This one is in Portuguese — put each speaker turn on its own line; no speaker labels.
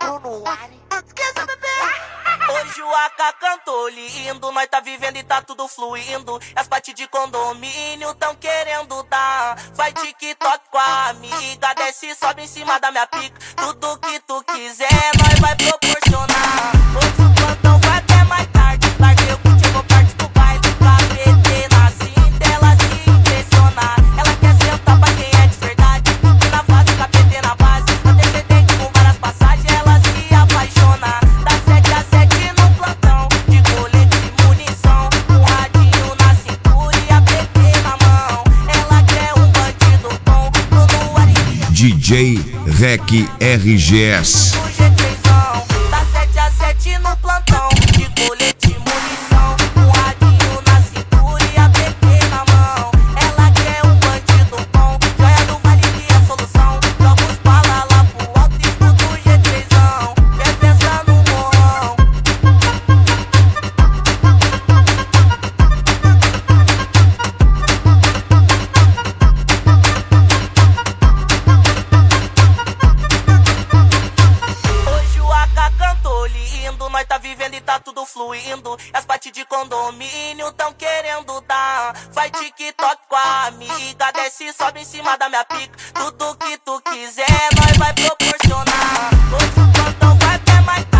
no ar. Esqueça, bebê.
Hoje o AK cantou lindo, nós tá vivendo e tá tudo fluindo. As partes de condomínio tão querendo dar. Faz TikTok com a amiga, desce e sobe em cima da minha pica. Tudo que tu quiser, nós vai proporcionar. Hoje o plantão vai até mais tarde. Larguei o kit, eu vou partir pro baile. KBT na cinta, ela se impressionar. Ela quer sentar pra quem é de verdade. E na fase, KBT na base. Antecedente com várias passagens, ela se apaixona. Das 7 às 7 no plantão, de colete e munição. Um radinho na cintura e a PT na mão. Ela quer um bandido bom, Bruno Arias.
DJ Rec RGS.
Do G3zão, das 7 às 7 no plantão, de colete e munição. Um radinho na cintura e a PT na mão. Ela quer um bandido bom, joia do vale que é solução. Joga os bala lá pro alto e escuta o G3zão. Quer pensar no morrão? Hoje o AK cantou lindo, nós tá vivendo e tá tudo fluindo. E as partes de condomínio tão querendo dar. Faz TikTok com a amiga, desce e sobe em cima da minha pica. Tudo que tu quiser, nós vai proporcionar. Hoje o plantão vai até mais tarde.